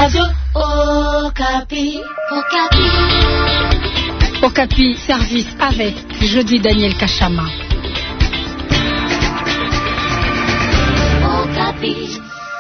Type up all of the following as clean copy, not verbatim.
Radio Okapi. Okapi, service avec Jeudi Daniel Kachama. Okapi.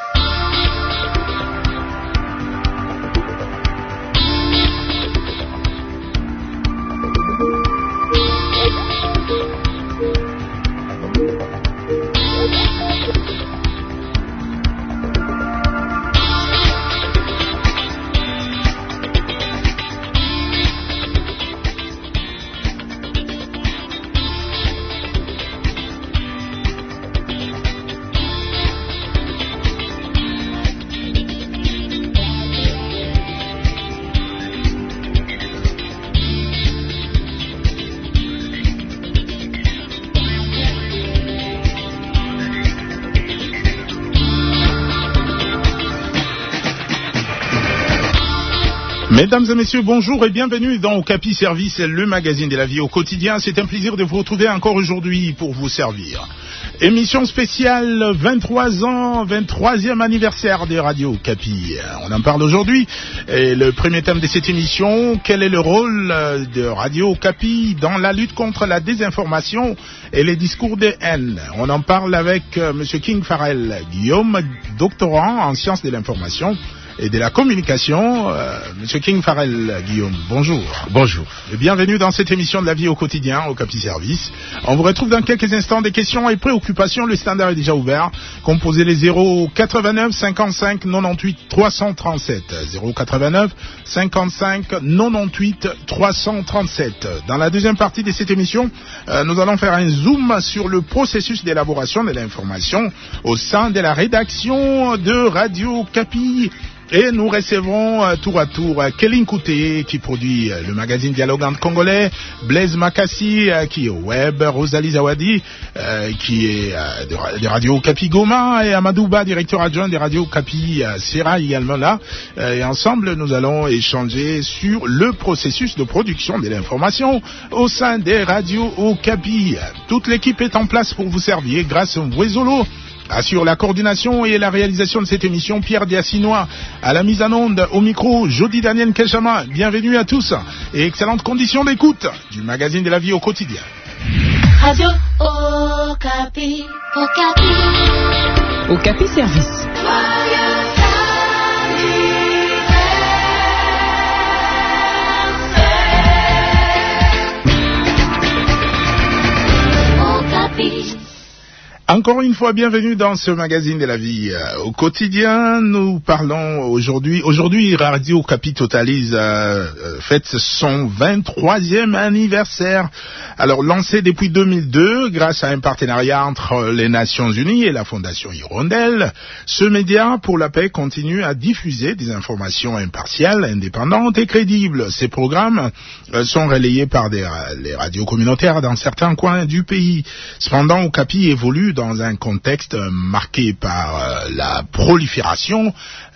Mesdames et messieurs, bonjour et bienvenue dans Okapi Service, le magazine de la vie au quotidien. C'est un plaisir de vous retrouver encore aujourd'hui pour vous servir. Émission spéciale 23 ans, 23e anniversaire de Radio Okapi. On en parle aujourd'hui. Et le premier thème de cette émission, quel est le rôle de Radio Okapi dans la lutte contre la désinformation et les discours de haine? On en parle avec Monsieur King Farrell Guillaume, doctorant en sciences de l'information et de la communication. Monsieur King Farrell Guillaume, bonjour. Bonjour. Et bienvenue dans cette émission de la vie au quotidien, au Okapi Service. On vous retrouve dans quelques instants. Des questions et préoccupations. Le standard est déjà ouvert. Composez les 089 55 98 337. 089 55 98 337. Dans la deuxième partie de cette émission, nous allons faire un zoom sur le processus d'élaboration de l'information au sein de la rédaction de Radio Okapi. Et nous recevrons tour à tour Kéline Kouté qui produit le magazine Dialoguant congolais, Blaise Makassi qui est au web, Rosalie Zawadi qui est de Radio Okapi Goma et Amadouba, directeur adjoint de Radio Okapi sera également là. Et ensemble, nous allons échanger sur le processus de production de l'information au sein des radios Okapi. Toute l'équipe est en place pour vous servir grâce au Wezolo. Assure la coordination et la réalisation de cette émission, Pierre Diassinois. À la mise en onde, au micro, Jody Daniel Kachama. Bienvenue à tous et excellentes conditions d'écoute du magazine de la vie au quotidien. Radio Okapi. Okapi Service. Encore une fois, bienvenue dans ce magazine de la vie au quotidien. Nous parlons aujourd'hui Radio Okapi totalise fête son 23e anniversaire. Alors lancé depuis 2002 grâce à un partenariat entre les Nations Unies et la Fondation Hirondelle, ce média pour la paix continue à diffuser des informations impartiales, indépendantes et crédibles. Ces programmes sont relayés par les radios communautaires dans certains coins du pays. Cependant, Okapi évolue dans un contexte marqué par la prolifération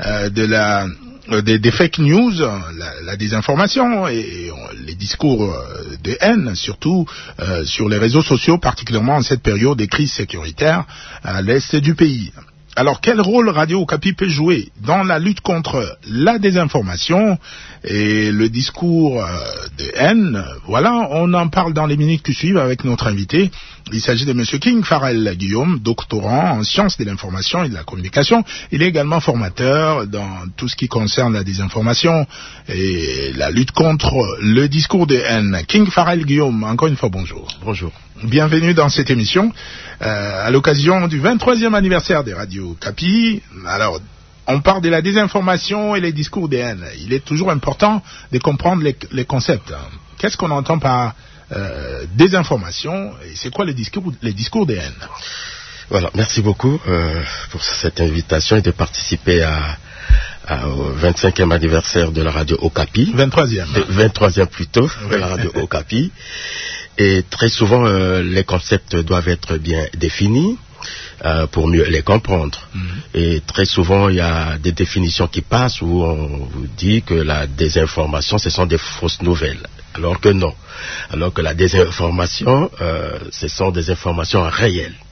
des fake news, la désinformation et les discours de haine, surtout sur les réseaux sociaux, particulièrement en cette période de crise sécuritaire à l'est du pays. Alors, quel rôle Radio Okapi peut jouer dans la lutte contre la désinformation et le discours de haine? Voilà, on en parle dans les minutes qui suivent avec notre invité. Il s'agit de Monsieur King Farrell Guillaume, doctorant en sciences de l'information et de la communication. Il est également formateur dans tout ce qui concerne la désinformation et la lutte contre le discours de haine. King Farrell Guillaume, encore une fois, bonjour. Bonjour. Bienvenue dans cette émission à l'occasion du 23e anniversaire des radios Okapi. Alors, on parle de la désinformation et les discours de haine. Il est toujours important de comprendre les concepts. Qu'est-ce qu'on entend par désinformation et c'est quoi les discours de haine? Voilà, merci beaucoup pour cette invitation et de participer au 25e anniversaire de la radio Okapi. 23e. 23e plutôt, de la radio Okapi. Et très souvent, les concepts doivent être bien définis pour mieux les comprendre. Et très souvent, il y a des définitions qui passent où on vous dit que la désinformation, ce sont des fausses nouvelles. Alors que non. Alors que la désinformation, ce sont des informations réelles.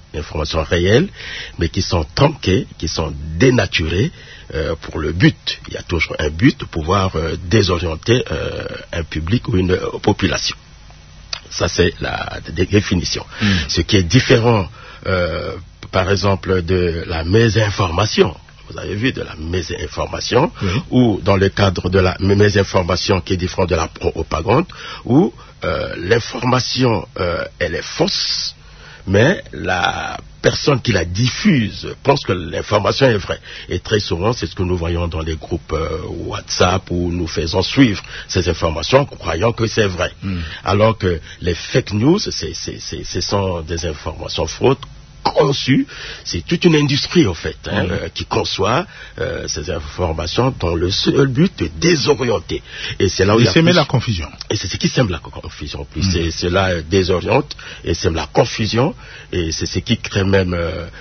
informations réelles, mais qui sont tronquées, qui sont dénaturées pour le but. Il y a toujours un but de pouvoir désorienter un public ou une population. Ça, c'est la définition. Ce qui est différent, par exemple, de la mésinformation. Vous avez vu, de la mésinformation, ou dans le cadre de la mésinformation qui est différent de la propagande, où l'information, elle est fausse, mais la personne qui la diffuse pense que l'information est vraie. Et très souvent, c'est ce que nous voyons dans les groupes WhatsApp, où nous faisons suivre ces informations, croyant que c'est vrai. Alors que les fake news, ce sont des informations fausses, conçues. C'est toute une industrie, en fait, qui conçoit ces informations dont le seul but est désorienter. Et c'est là où il y a sème la confusion. Et c'est ce qui sème la confusion. Puis cela désoriente et sème la confusion. Et c'est ce qui crée même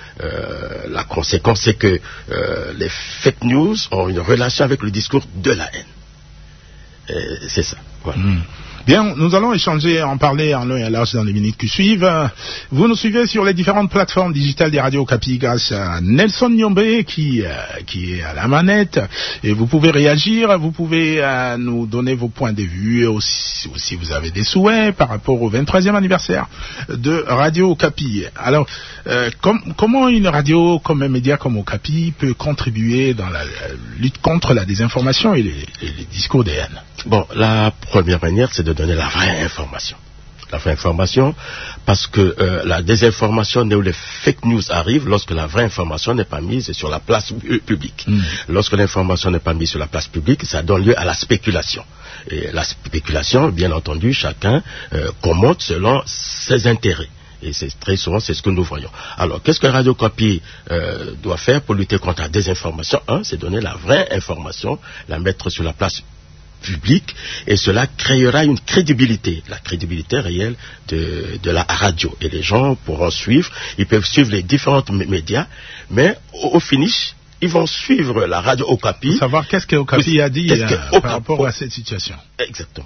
la conséquence, c'est que les fake news ont une relation avec le discours de la haine. C'est ça. Voilà. Bien, nous allons échanger, en parler en long et en large dans les minutes qui suivent. Vous nous suivez sur les différentes plateformes digitales des radios Okapi grâce à Nelson Nyombe qui est à la manette. Et vous pouvez réagir, vous pouvez nous donner vos points de vue, aussi si vous avez des souhaits par rapport au 23e anniversaire de Radio Okapi. Alors, comment une radio comme un média comme Okapi peut contribuer dans la lutte contre la désinformation et les discours des haines? Bon, la première manière, c'est de donner la vraie information. La vraie information, parce que la désinformation ou les fake news arrivent lorsque la vraie information n'est pas mise sur la place publique. Lorsque l'information n'est pas mise sur la place publique, ça donne lieu à la spéculation. Et la spéculation, bien entendu, chacun commente selon ses intérêts. Et c'est très souvent, c'est ce que nous voyons. Alors, qu'est-ce que Radio Okapi doit faire pour lutter contre la désinformation? C'est donner la vraie information, la mettre sur la place public, et cela créera une crédibilité, la crédibilité réelle de la radio. Et les gens pourront suivre, ils peuvent suivre les différents médias, mais au finish, ils vont suivre la radio Okapi. Pour savoir qu'est-ce que Okapi a dit par rapport à cette situation. Exactement.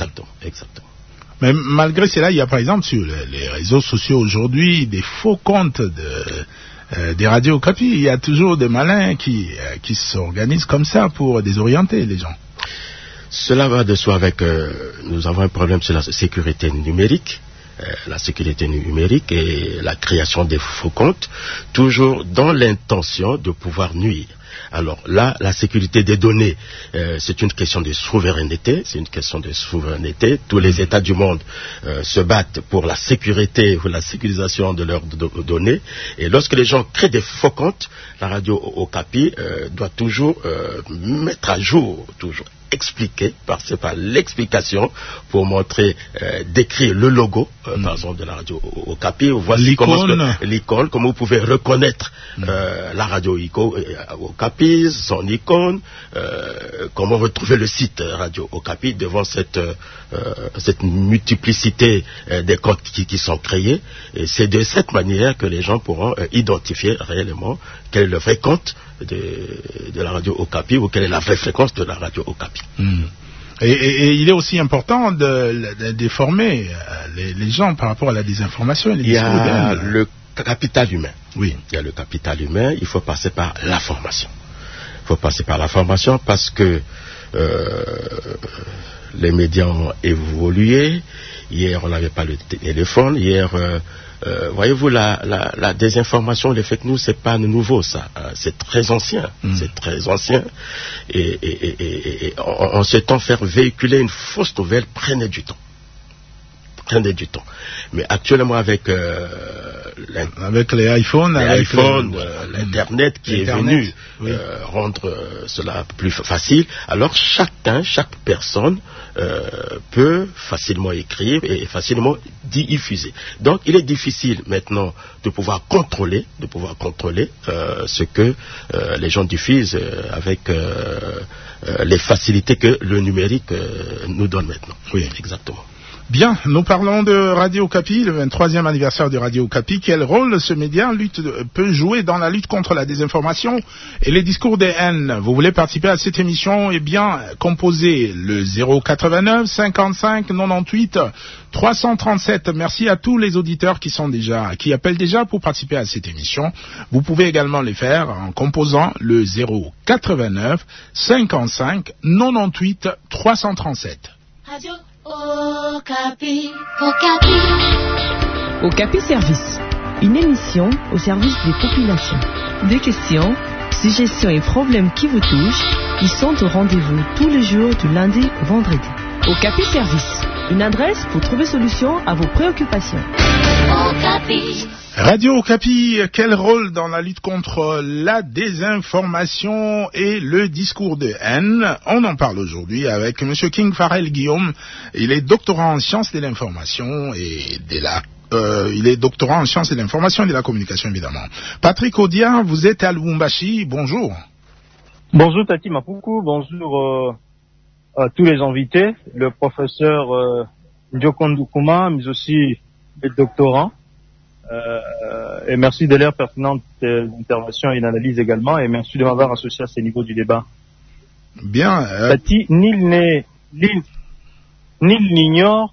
Mais malgré cela, il y a par exemple sur les réseaux sociaux aujourd'hui des faux comptes des radios Okapi. Il y a toujours des malins qui s'organisent comme ça pour désorienter les gens. Cela va de soi avec, nous avons un problème sur la sécurité numérique. La sécurité numérique et la création des faux comptes, toujours dans l'intention de pouvoir nuire. Alors là, la sécurité des données, c'est une question de souveraineté, Tous les États du monde se battent pour la sécurité ou la sécurisation de leurs données. Et lorsque les gens créent des faux comptes, la radio Okapi doit toujours mettre à jour, toujours expliquer, passer par l'explication pour montrer, décrire le logo par exemple de la radio Okapi. Voici l'icône, comment vous pouvez reconnaître la radio Okapi, son icône, comment retrouver le site Radio Okapi devant cette multiplicité des comptes qui sont créés. Et c'est de cette manière que les gens pourront identifier réellement quel est le vrai compte de la radio Okapi ou quelle est la vraie fréquence de la radio Okapi. Et il est aussi important de former les gens par rapport à la désinformation. Il y a le capital humain. Oui. Il y a le capital humain, il faut passer par la formation. Il faut passer par la formation parce que les médias ont évolué. Hier, on n'avait pas le téléphone. Hier, voyez-vous, la désinformation, les fake news, c'est pas nouveau, ça. C'est très ancien. C'est très ancien. Et en ce temps, faire véhiculer une fausse nouvelle prenait du temps. Mais actuellement, avec les iPhones, l'Internet qui est venu rendre cela plus facile, alors chaque personne peut facilement écrire et facilement diffuser. Donc, il est difficile maintenant de pouvoir contrôler ce que les gens diffusent avec les facilités que le numérique nous donne maintenant. Oui, exactement. Bien, nous parlons de Radio Okapi, le 23e anniversaire de Radio Okapi. Quel rôle ce média peut jouer dans la lutte contre la désinformation et les discours de haine? Vous voulez participer à cette émission? Eh bien, composez le 089 55 98 337. Merci à tous les auditeurs qui appellent déjà pour participer à cette émission. Vous pouvez également les faire en composant le 089 55 98 337. Radio Okapi. Okapi. Okapi Service, une émission au service des populations. Des questions, suggestions et problèmes qui vous touchent, ils sont au rendez-vous tous les jours du lundi au vendredi. Okapi Service, une adresse pour trouver solution à vos préoccupations. Okapi. Radio Okapi, quel rôle dans la lutte contre la désinformation et le discours de haine? On en parle aujourd'hui avec M. King Farrell Guillaume. Il est doctorant en sciences de l'information et de la communication, évidemment. Patrick Odia, vous êtes à Lubumbashi. Bonjour. Bonjour Tati Mapuku, bonjour à tous les invités, le professeur Ndiokondu Kuma, mais aussi les doctorants. Et merci de l'air pertinente d'intervention et d'analyse également, et merci de m'avoir associé à ce niveau du débat. Bien. Tati, nul n'ignore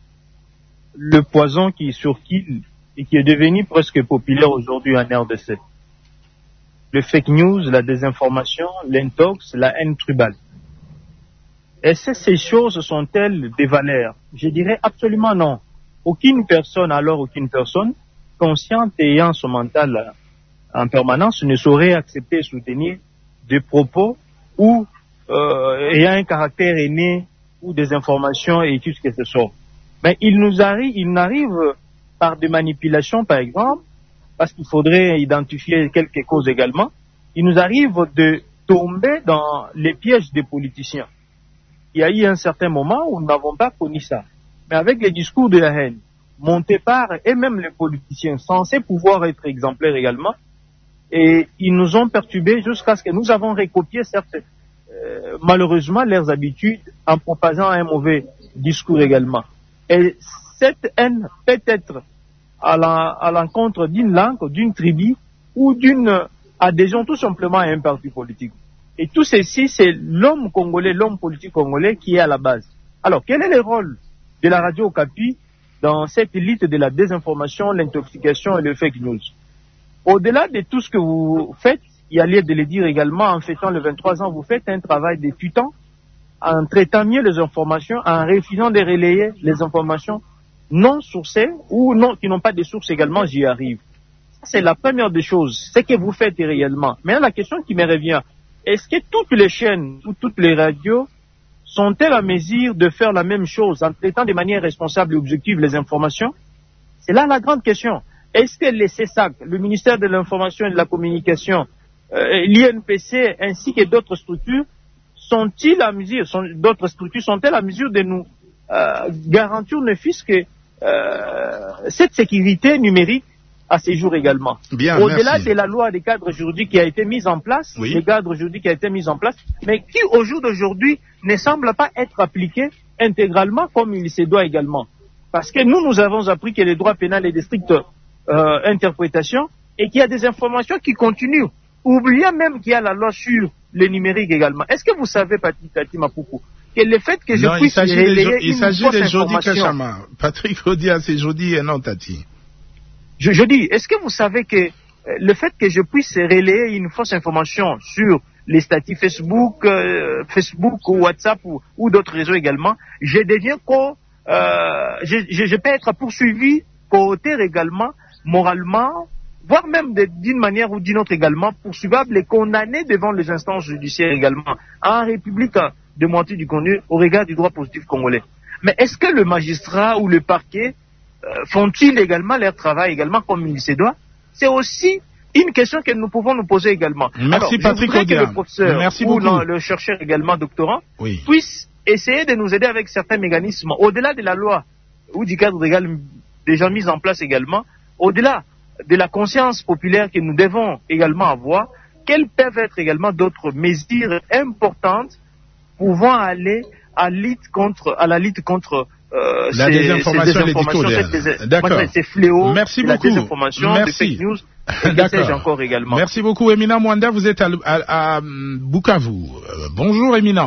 le poison qui surkille et qui est devenu presque populaire aujourd'hui en RDC. Le fake news, la désinformation, l'intox, la haine tribale. Est-ce que ces choses sont-elles des valeurs? Je dirais absolument non. Aucune personne, consciente et ayant son mental en permanence, ne saurait accepter et soutenir des propos ou ayant un caractère aîné ou des informations et tout ce que ce soit. Mais il n'arrive par des manipulations, par exemple, parce qu'il faudrait identifier quelques causes également, il nous arrive de tomber dans les pièges des politiciens. Il y a eu un certain moment où nous n'avons pas connu ça. Mais avec les discours de la haine, montés par, et même les politiciens, censés pouvoir être exemplaires également, et ils nous ont perturbés jusqu'à ce que nous avons recopié, certes, malheureusement, leurs habitudes en propageant un mauvais discours également. Et cette haine peut être à l'encontre d'une langue, d'une tribu, ou d'une adhésion tout simplement à un parti politique. Et tout ceci, c'est l'homme congolais, l'homme politique congolais qui est à la base. Alors, quel est le rôle de la radio Okapi dans cette élite de la désinformation, l'intoxication et le fake news? Au-delà de tout ce que vous faites, il y a lieu de le dire également, en fêtant le 23 ans, vous faites un travail de tutant, en traitant mieux les informations, en refusant de relayer les informations non sourcées ou non, qui n'ont pas de sources également, j'y arrive. Ça, c'est la première des choses, ce que vous faites réellement. Mais la question qui me revient, est-ce que toutes les chaînes ou toutes les radios sont-elles à mesure de faire la même chose en traitant de manière responsable et objective les informations? C'est là la grande question. Est-ce que les CESAC, le ministère de l'Information et de la Communication, l'INPC ainsi que d'autres structures, sont-elles à mesure de nous garantir ne fût-ce que cette sécurité numérique à ces jours également? Bien, au-delà merci. de la loi des cadres juridiques qui a été mise en place, oui. les cadres juridiques qui a été mise en place, mais qui au jour d'aujourd'hui ne semble pas être appliqué intégralement comme il se doit également. Parce que nous avons appris que les droits pénals et des strictes interprétations et qu'il y a des informations qui continuent. Oublions même qu'il y a la loi sur le numérique également. Est-ce que vous savez, Tati Mapuku, que le fait que je puisse relayer une fausse information... Patrick Odia, c'est Jody et non Tati. Je dis, est-ce que vous savez que le fait que je puisse relayer une fausse information sur les statuts Facebook ou WhatsApp ou d'autres réseaux également, je deviens je peux être poursuivi, co-auteur également, moralement, voire même d'une manière ou d'une autre également, poursuivable et condamné devant les instances judiciaires également, en République démentie du Congo au regard du droit positif congolais. Mais est-ce que le magistrat ou le parquet font-ils également leur travail également comme il se doit? C'est aussi une question que nous pouvons nous poser également. Merci. Alors, Patrick Odia. Que le professeur ou beaucoup. le chercheur également doctorant oui. puisse essayer de nous aider avec certains mécanismes, au-delà de la loi ou du cadre légal déjà mis en place également, au-delà de la conscience populaire que nous devons également avoir, quelles peuvent être également d'autres mesures importantes pouvant aller à la lutte contre la désinformation et les décoder. D'accord. C'est fléau. Merci beaucoup. La désinformation, merci. Les fake news. D'accord. Encore également. Merci beaucoup, Éminent Mwanda. Vous êtes à Bukavu. Bonjour, Éminent.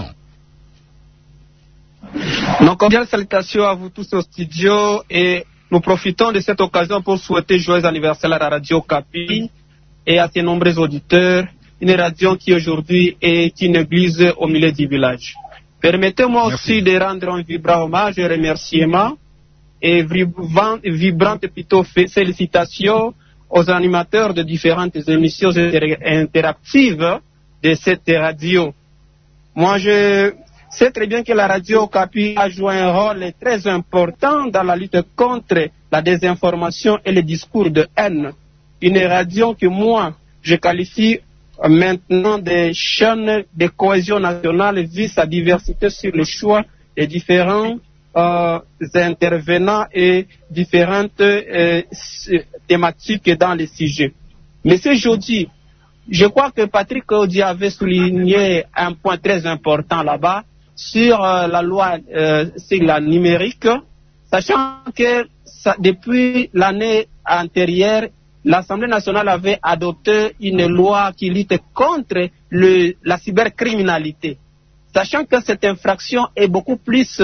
Donc, cordiales salutations à vous tous au studio et nous profitons de cette occasion pour souhaiter joyeux anniversaire à la radio Okapi et à ses nombreux auditeurs, une radio qui aujourd'hui est une église au milieu du village. Permettez-moi aussi de rendre un vibrant hommage et remerciement et vibrante plutôt félicitations aux animateurs de différentes émissions interactives de cette radio. Moi, je sais très bien que la radio Okapi a joué un rôle très important dans la lutte contre la désinformation et les discours de haine. Une radio que moi, je qualifie maintenant des chaînes de cohésion nationale vu sa diversité sur le choix des différents intervenants et différentes thématiques dans les sujets. Monsieur Jody, je crois que Patrick Audi avait souligné un point très important là-bas sur la loi sur la numérique, sachant que depuis l'année antérieure, l'Assemblée nationale avait adopté une loi qui lutte contre la cybercriminalité. Sachant que cette infraction est beaucoup plus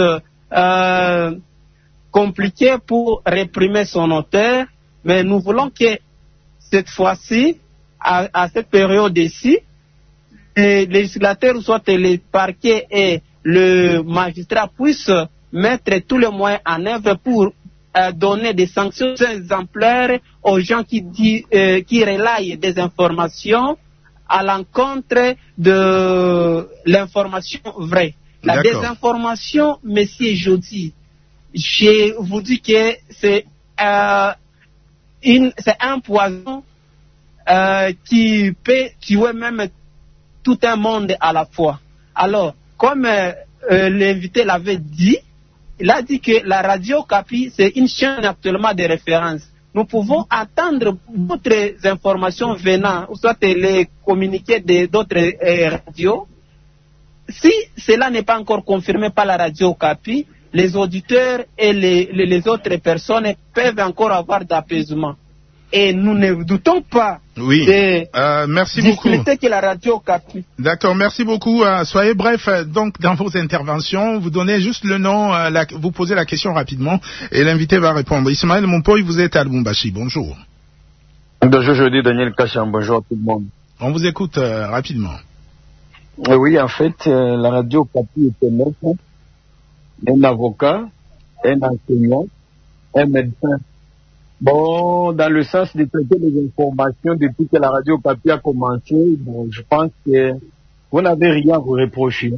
compliquée pour réprimer son auteur, mais nous voulons que cette fois-ci, à cette période-ci, les législateurs, soit les parquets et le magistrat puissent mettre tous les moyens en œuvre pour donner des sanctions exemplaires aux gens qui relaient des informations à l'encontre de l'information vraie. La désinformation, monsieur Jody, je vous dis que c'est un poison qui peut tuer même tout un monde à la fois. Alors, comme l'invité l'avait dit, il a dit que la radio Okapi, c'est une chaîne actuellement de référence. Nous pouvons attendre d'autres informations venant, ou soit les communiqués d'autres radios. Si cela n'est pas encore confirmé par la radio Okapi, les auditeurs et les autres personnes peuvent encore avoir d'apaisement. Et nous ne doutons pas des difficultés que la radio Okapi. D'accord, merci beaucoup. Soyez bref donc dans vos interventions. Vous donnez juste le nom, vous posez la question rapidement et l'invité va répondre. Ismaël Mompoy, vous êtes à Lubumbashi. Bonjour. Bonjour, je dis Daniel Kacham. Bonjour à tout le monde. On vous écoute rapidement. Oui, en fait, la radio Okapi était maître, un avocat, un enseignant, un médecin. Bon, dans le sens de traiter les informations depuis que la radio Okapi a commencé, bon, je pense que vous n'avez rien à vous reprocher.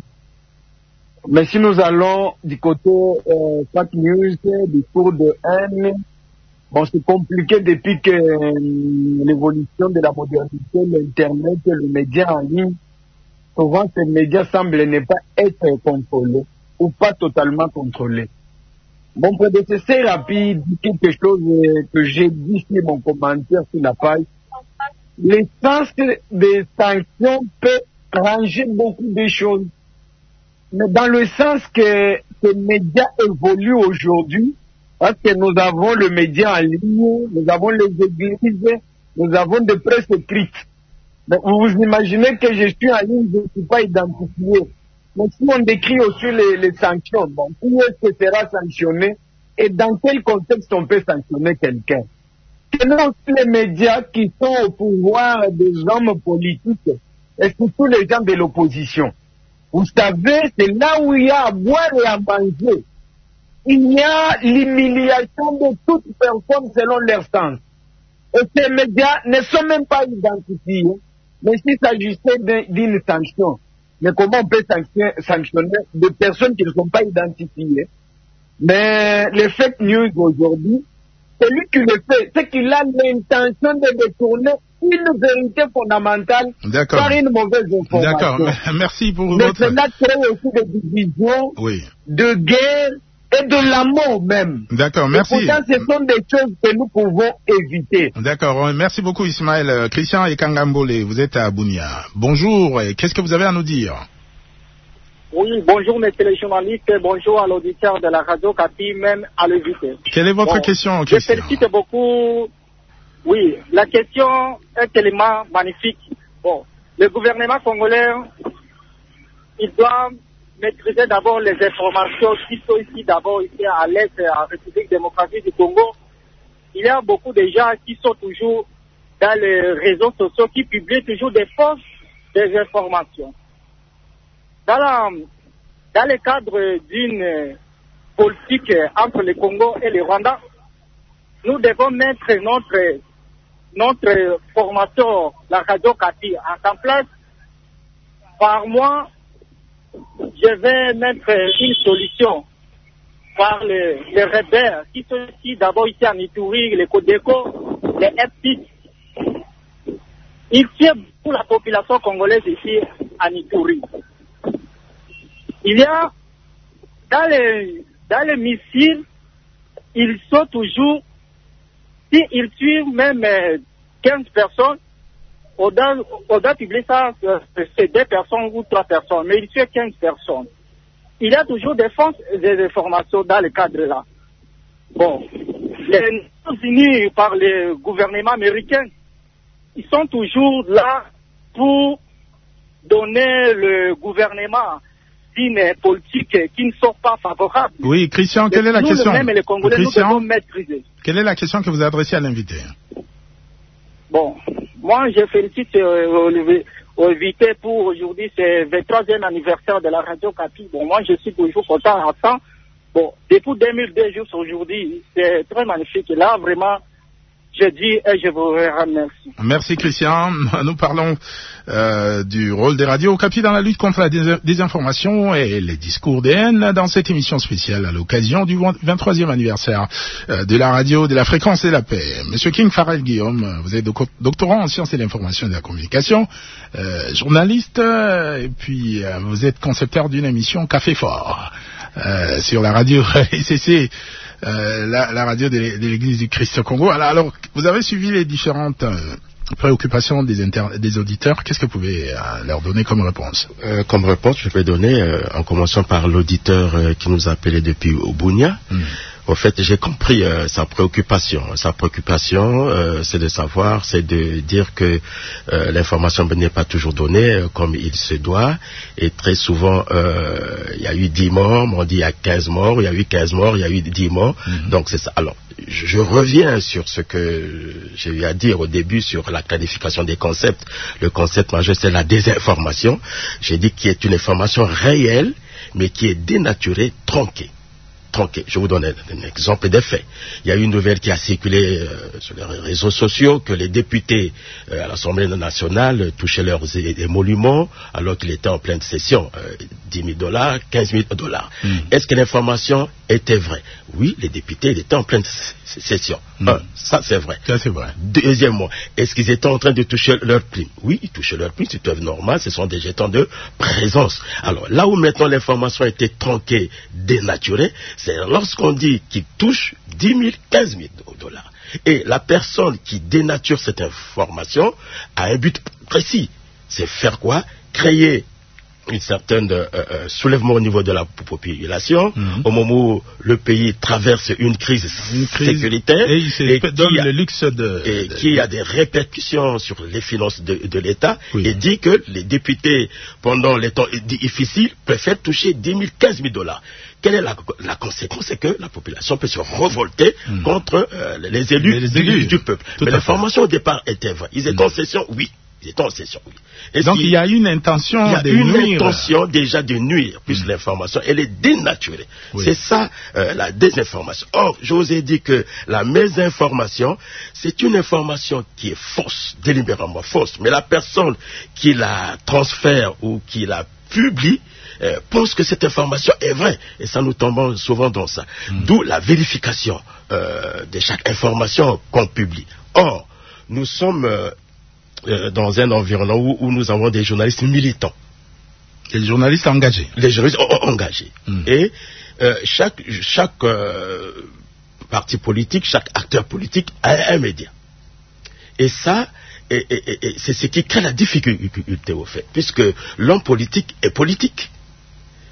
Mais si nous allons du côté fake news, du cours de haine, bon, c'est compliqué depuis que l'évolution de la modernité, l'Internet, le média en ligne, souvent ces médias semblent ne pas être contrôlés ou pas totalement contrôlés. Mon prédécesseur a dit quelque chose que j'ai dit sur mon commentaire sur la page. L'essence des sanctions peut ranger beaucoup de choses. Mais dans le sens que ces médias évoluent aujourd'hui, parce que nous avons le média en ligne, nous avons les églises, nous avons des presses écrites. Mais vous imaginez que je suis en ligne, je ne suis pas identifié. Mais si on décrit aussi les sanctions, bon, qui est-ce que sera sanctionné et dans quel contexte on peut sanctionner quelqu'un? Tenons aussi les médias qui sont au pouvoir des hommes politiques et surtout les gens de l'opposition. Vous savez, c'est là où il y a à boire et à manger. Il y a l'humiliation de toute personne selon leur sens. Et ces médias ne sont même pas identifiés. Mais s'il s'agissait d'une sanction, mais comment on peut sanctionner des personnes qui ne sont pas identifiées? Mais les fake news aujourd'hui, celui qui le fait, c'est qu'il a l'intention de détourner une vérité fondamentale par une mauvaise information. D'accord, merci pour mais votre... Mais cela crée aussi des divisions, de guerre et de la mort même. D'accord, merci. Et pourtant, ce sont des choses que nous pouvons éviter. D'accord, merci beaucoup Ismaël. Christian et Kangambole, vous êtes à Bunia. Bonjour, qu'est-ce que vous avez à nous dire? Oui, bonjour messieurs les journalistes, bonjour à l'auditeur de la radio Capi, même à l'invité. Quelle est votre question, je félicite beaucoup. Oui, la question est tellement magnifique. Bon, le gouvernement congolais, il doit maîtriser d'abord les informations qui sont ici, d'abord ici à l'Est, en République démocratique du Congo. Il y a beaucoup de gens qui sont toujours dans les réseaux sociaux, qui publient toujours des fausses informations. Dans le cadre d'une politique entre le Congo et le Rwanda, nous devons mettre notre formation, la radio Capi, en place. Par mois, je vais mettre une solution par les rebelles qui sont ici, d'abord ici en Ituri, les Codeco, les FPI. Ils tirent pour la population congolaise ici en Ituri. Il y a, dans les missiles, ils sont toujours, s'ils tuent même 15 personnes, on doit publier ça, c'est 2 personnes ou 3 personnes, mais ils tuent 15 personnes. Il y a toujours des informations dans le cadre-là. Bon, les Nations Unies par le gouvernement américain, ils sont toujours là pour donner le gouvernement une politique qui ne sont pas favorables. Oui, Christian, quelle est la question? Nous, les Congolais, Christian, nous devons maîtriser. Quelle est la question que vous adressez à l'invité? Bon, moi, je félicite l'invité pour aujourd'hui, c'est le 23e anniversaire de la radio Capi. Bon, moi, je suis toujours content à ça. Bon, depuis 2002 jusqu'à aujourd'hui, c'est très magnifique. Et là, vraiment, je dis et je vous remercie. Merci Christian. Nous parlons du rôle des radios Capi dans la lutte contre la désinformation et les discours de haine dans cette émission spéciale à l'occasion du 23e anniversaire de la radio de la fréquence et la paix. Monsieur King Farrell Guillaume, vous êtes doctorant en sciences de l'information et de la communication, journaliste, et puis vous êtes concepteur d'une émission Café Fort sur la radio ICC. La radio de l'Église du Christ au Congo. Alors, vous avez suivi les différentes préoccupations des auditeurs. Qu'est-ce que vous pouvez leur donner comme réponse? Comme réponse, je vais donner, en commençant par l'auditeur qui nous a appelé depuis Obunia. Au fait, j'ai compris sa préoccupation. Sa préoccupation, c'est de savoir, c'est de dire que l'information n'est pas toujours donnée comme il se doit. Et très souvent, il y a eu 10 morts, on dit il y a 15 morts, il y a eu 15 morts, il y a eu 10 morts. Donc c'est ça. Alors, je reviens sur ce que j'ai eu à dire au début sur la qualification des concepts. Le concept majeur, c'est la désinformation. J'ai dit qu'il est une information réelle, mais qui est dénaturée, tronquée. Je vous donne un exemple des faits. Il y a eu une nouvelle qui a circulé sur les réseaux sociaux que les députés à l'Assemblée nationale touchaient leurs émoluments alors qu'ils étaient en pleine session. $10 000, $15 000. Est-ce que l'information était vraie? Oui, les députés étaient en pleine session. Ça c'est vrai. Ça c'est vrai. Deuxièmement, est-ce qu'ils étaient en train de toucher leur prime? Oui, ils touchaient leur prime, c'est normal, ce sont des jetons de présence. Alors là où maintenant l'information a été tronquée, dénaturée, c'est lorsqu'on dit qu'ils touchent 10 000, 15 000 dollars. Et la personne qui dénature cette information a un but précis. C'est faire quoi? Créer une certaine soulèvement au niveau de la population au moment où le pays traverse une crise sécuritaire et donne le luxe qui a des répercussions sur les finances de l'État et dit que les députés pendant les temps difficiles préfèrent toucher 10 000, 15 000 dollars. Quelle est la conséquence? C'est que la population peut se révolter contre les élus du peuple. Mais l'information au départ était vraie. Ils étaient en session, oui. Et donc il y a une intention de nuire. Il y a une intention déjà de nuire, puisque l'information, elle est dénaturée. C'est ça, la désinformation. Or, je vous ai dit que la mésinformation, c'est une information qui est fausse, délibérément fausse. Mais la personne qui la transfère ou qui la publie, pense que cette information est vraie. Et ça, nous tombons souvent dans ça. D'où la vérification de chaque information qu'on publie. Or, nous sommes dans un environnement où nous avons des journalistes militants. Des journalistes engagés. Les journalistes engagés. Et chaque parti politique, chaque acteur politique a un média. Et ça, c'est ce qui crée la difficulté au fait, puisque l'homme politique est politique.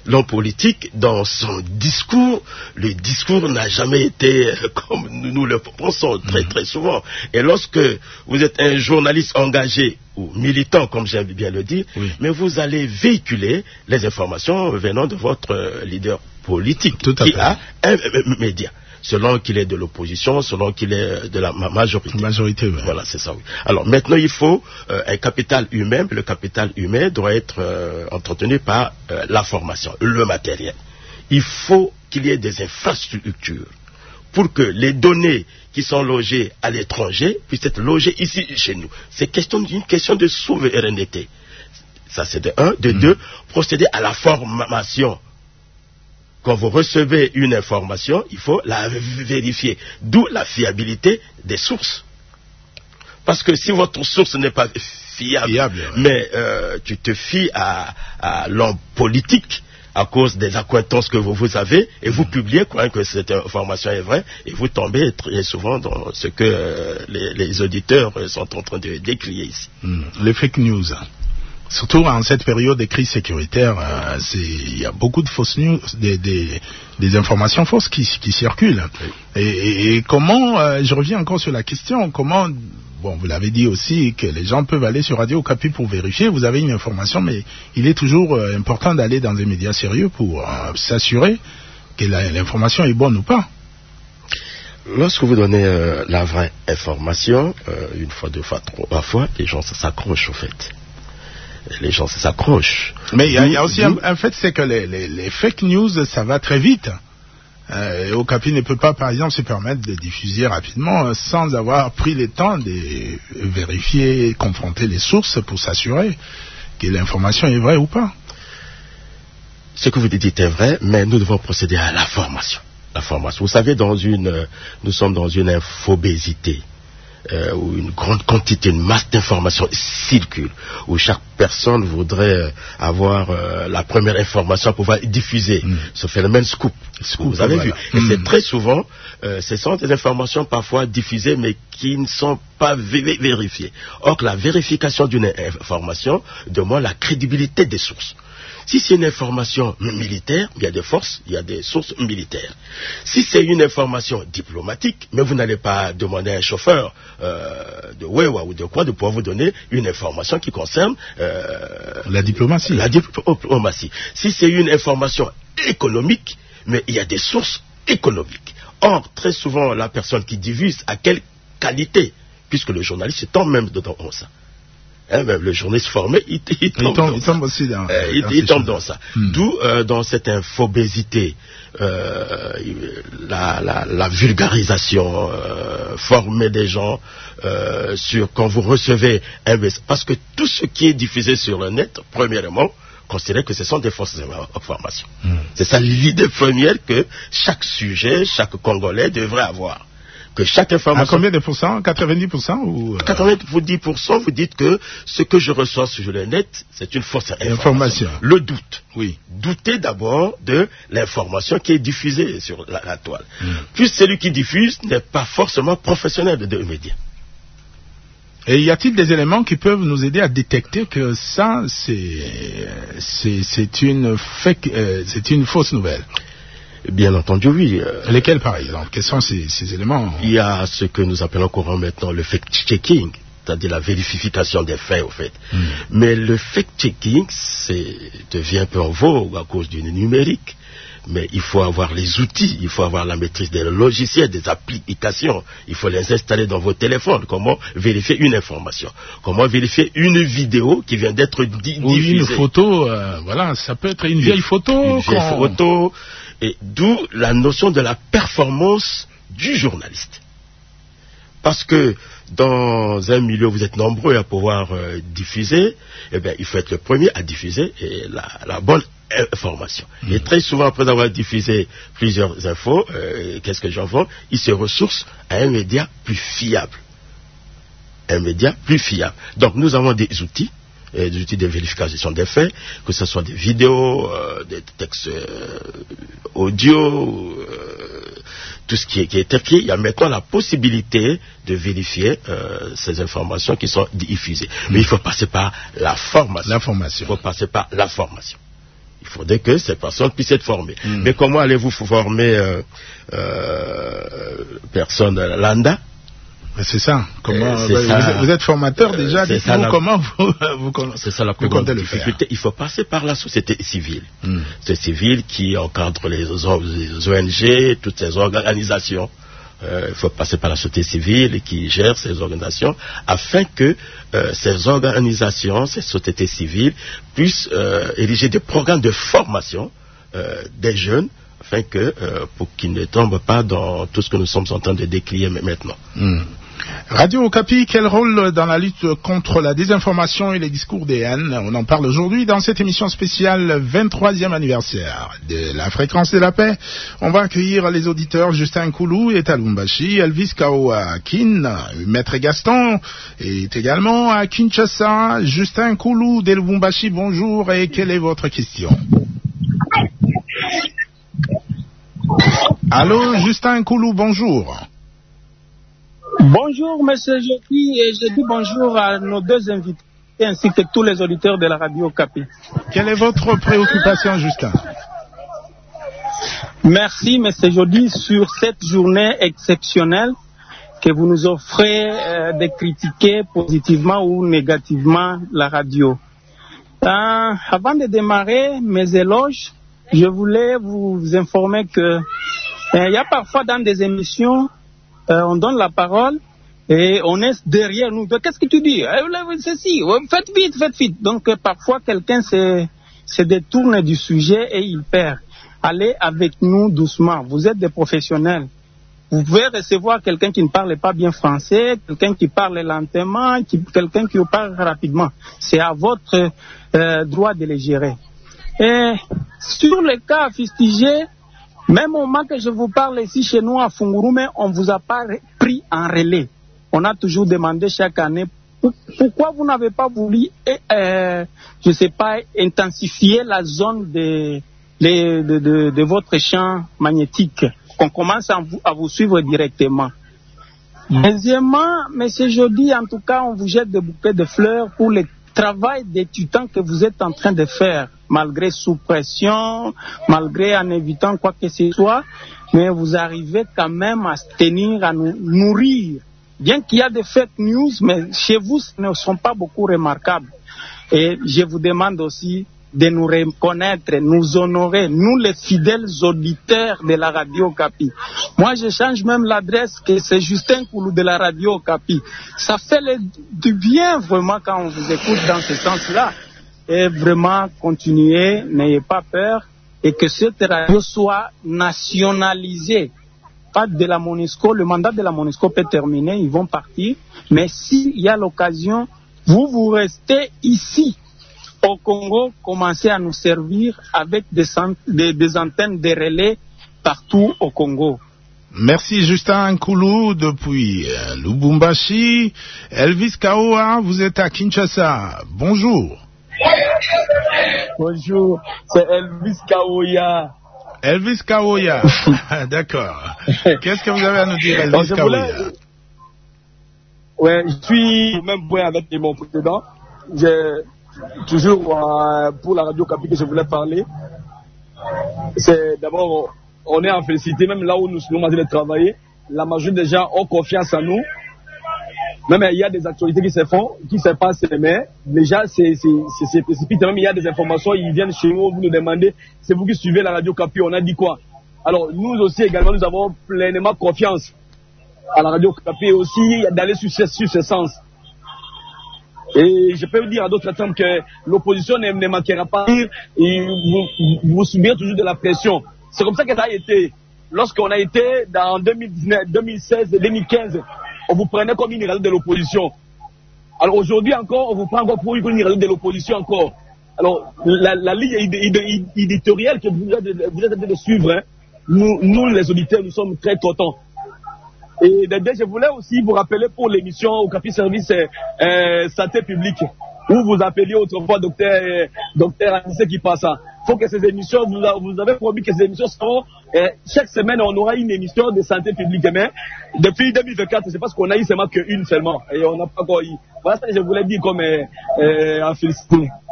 l'homme politique, dans son discours, le discours n'a jamais été comme nous le pensons très très souvent. Et lorsque vous êtes un journaliste engagé ou militant, comme j'aime bien le dire, mais vous allez véhiculer les informations venant de votre leader politique qui a un média. Selon qu'il est de l'opposition, selon qu'il est de la majorité. Oui. Voilà, c'est ça, oui. Alors, maintenant, il faut un capital humain. Le capital humain doit être entretenu par la formation, le matériel. Il faut qu'il y ait des infrastructures pour que les données qui sont logées à l'étranger puissent être logées ici, chez nous. C'est une question de souveraineté. Ça, c'est de un. De deux, procéder à la formation. Quand vous recevez une information, il faut la vérifier. D'où la fiabilité des sources. Parce que si votre source n'est pas fiable, mais tu te fies à l'homme politique à cause des accointances que vous avez, et vous publiez croyant que cette information est vraie, et vous tombez très souvent dans ce que les auditeurs sont en train de décrier ici. Les fake news. Surtout en cette période de crise sécuritaire, il y a beaucoup de fausses news, des informations fausses qui circulent. Et comment, je reviens encore sur la question, comment, bon, vous l'avez dit aussi, que les gens peuvent aller sur Radio Okapi pour vérifier, vous avez une information, mais il est toujours important d'aller dans des médias sérieux pour s'assurer que l'information est bonne ou pas. Lorsque vous donnez la vraie information, une fois, deux fois, trois fois, les gens s'accrochent au fait. Les gens s'accrochent. Mais il y a aussi un fait, c'est que les fake news, ça va très vite. Okapi ne peut pas, par exemple, se permettre de diffuser rapidement sans avoir pris le temps de vérifier, confronter les sources pour s'assurer que l'information est vraie ou pas. Ce que vous dites est vrai, mais nous devons procéder à la formation. La formation. Vous savez, nous sommes dans une infobésité. Où une grande quantité, une masse d'informations circule, où chaque personne voudrait avoir la première information à pouvoir diffuser ce phénomène scoop vous avez vu. Et c'est très souvent, ce sont des informations parfois diffusées mais qui ne sont pas vérifiées. Or, la vérification d'une information demande la crédibilité des sources. Si c'est une information militaire, il y a des forces, il y a des sources militaires. Si c'est une information diplomatique, mais vous n'allez pas demander à un chauffeur de Wewa ou de quoi de pouvoir vous donner une information qui concerne la diplomatie. Si c'est une information économique, mais il y a des sources économiques. Or, très souvent, la personne qui diffuse a quelle qualité, puisque le journaliste tombe même dans ça. Même le journaliste formé, il tombe aussi dans ça. D'où, dans cette infobésité, la vulgarisation, former des gens sur quand vous recevez un message. Parce que tout ce qui est diffusé sur le net, premièrement, considérez que ce sont des fausses informations. C'est ça l'idée première que chaque sujet, chaque Congolais devrait avoir. Que chaque information... À combien de pourcents? 90% ou 90%, vous dites que ce que je reçois sur le net, c'est une fausse information. Le doute. Oui. Doutez d'abord de l'information qui est diffusée sur la toile. Puis celui qui diffuse n'est pas forcément professionnel de médias. Et y a-t-il des éléments qui peuvent nous aider à détecter que ça, c'est une fausse nouvelle? Bien entendu, oui. Lesquels, par exemple? Quels sont ces éléments? Il y a ce que nous appelons courant maintenant le fact-checking, c'est-à-dire la vérification des faits, au fait. Mais le fact-checking devient un peu en vogue à cause du numérique. Mais il faut avoir les outils, il faut avoir la maîtrise des logiciels, des applications. Il faut les installer dans vos téléphones. Comment vérifier une information? Comment vérifier une vidéo qui vient d'être diffusée? Ou une photo, voilà, ça peut être une vieille photo. Une vieille photo. Et d'où la notion de la performance du journaliste. Parce que dans un milieu où vous êtes nombreux à pouvoir diffuser, eh bien, il faut être le premier à diffuser la bonne information. Et très souvent, après avoir diffusé plusieurs infos, qu'est-ce que j'en vois? Il se ressource à un média plus fiable. Un média plus fiable. Donc, nous avons des outils de vérification des faits, que ce soit des vidéos, des textes audio, tout ce qui est écrit. Il y a maintenant la possibilité de vérifier ces informations qui sont diffusées. Mais il faut passer par la formation. Il faut passer par la formation. Il faudrait que ces personnes puissent être formées. Mais comment allez-vous former personne lambda? C'est ça. Comment ça. Vous êtes formateur déjà. Comment vous c'est ça la plus grande difficulté. Il faut passer par la société civile. C'est civile qui encadre les ONG, toutes ces organisations. Il faut passer par la société civile qui gère ces organisations afin que ces organisations, ces sociétés civiles puissent ériger des programmes de formation des jeunes afin que pour qu'ils ne tombent pas dans tout ce que nous sommes en train de décrire maintenant. Radio Okapi, quel rôle dans la lutte contre la désinformation et les discours des haines? On en parle aujourd'hui dans cette émission spéciale 23e anniversaire de la fréquence de la paix. On va accueillir les auditeurs Justin Koulou et Talumbashi, Elvis Kaoa Kin, Maître Gaston est également à Kinshasa. Justin Koulou de Lubumbashi, bonjour, et quelle est votre question? Allô, Justin Koulou, bonjour. Bonjour, monsieur Joki, et je dis bonjour à nos deux invités ainsi que tous les auditeurs de la radio Okapi. Quelle est votre préoccupation, Justin? Merci, monsieur Jody, sur cette journée exceptionnelle que vous nous offrez de critiquer positivement ou négativement la radio. Avant de démarrer mes éloges, je voulais vous informer que il y a parfois dans des émissions on donne la parole et on est derrière nous. Qu'est-ce que tu dis? Ceci, faites vite. Donc parfois quelqu'un se détourne du sujet et il perd. Allez avec nous doucement. Vous êtes des professionnels. Vous pouvez recevoir quelqu'un qui ne parle pas bien français, quelqu'un qui parle lentement, quelqu'un qui parle rapidement. C'est à votre droit de les gérer. Et sur les cas fustigés, même au moment que je vous parle ici chez nous à Fungurume, on ne vous a pas pris en relais. On a toujours demandé chaque année pourquoi vous n'avez pas voulu, je ne sais pas, intensifier la zone de votre champ magnétique, qu'on commence à vous suivre directement. Deuxièmement, monsieur Jody, en tout cas, on vous jette des bouquets de fleurs pour le travail d'étudiant que vous êtes en train de faire, malgré sous pression, malgré en évitant quoi que ce soit, mais vous arrivez quand même à se tenir, à nous nourrir. Bien qu'il y a des fake news, mais chez vous, ce ne sont pas beaucoup remarquables. Et je vous demande aussi de nous reconnaître, nous honorer, nous les fidèles auditeurs de la radio Okapi. Moi, je change même l'adresse, que c'est Justin Koulou de la radio Okapi. Ça fait du bien vraiment quand on vous écoute dans ce sens-là. Et vraiment, continuez, n'ayez pas peur, et que cette radio soit nationalisée. Pas de la MONUSCO, le mandat de la MONUSCO peut terminer, ils vont partir, mais s'il y a l'occasion, vous restez ici. Au Congo, commencez à nous servir avec des antennes de relais partout au Congo. Merci Justin Koulou depuis Lubumbashi. Elvis Kaoa, vous êtes à Kinshasa. Bonjour. Bonjour, c'est Elvis Kaoya. Elvis Kaoya, d'accord. Qu'est-ce que vous avez à nous dire, Elvis Kaoya? Ouais, je suis au même point avec mon précédent. J'ai toujours pour la radio Okapi que je voulais parler. C'est d'abord, on est en félicité, même là où nous sommes en train de travailler. La majorité des gens ont confiance en nous. Même il y a des actualités qui se font, qui se passent, mais déjà c'est précipité. Même il y a des informations, ils viennent chez nous, vous nous demandez, c'est vous qui suivez la radio Okapi, on a dit quoi? Alors nous aussi également, nous avons pleinement confiance à la radio Okapi aussi d'aller sur ce sens. Et je peux vous dire à d'autres termes que l'opposition ne manquera pas et vous subirez toujours de la pression. C'est comme ça que ça a été. Lorsqu'on a été dans 2019, 2016 et 2015, on vous prenait comme une radio de l'opposition. Alors aujourd'hui encore, on vous prend encore pour une radio de l'opposition encore. Alors la ligne éditoriale que vous êtes en train de suivre, hein, nous les auditeurs, nous sommes très contents. Et je voulais aussi vous rappeler pour l'émission Okapi Service Santé Publique, où vous appeliez autrefois docteur Anissé qui passe. Il faut que ces émissions, vous avez promis que ces émissions seront, chaque semaine on aura une émission de santé publique. Mais depuis 2024, c'est parce qu'on a eu seulement qu'une seulement. Et on n'a pas encore eu. Voilà ce que je voulais dire comme en félicité.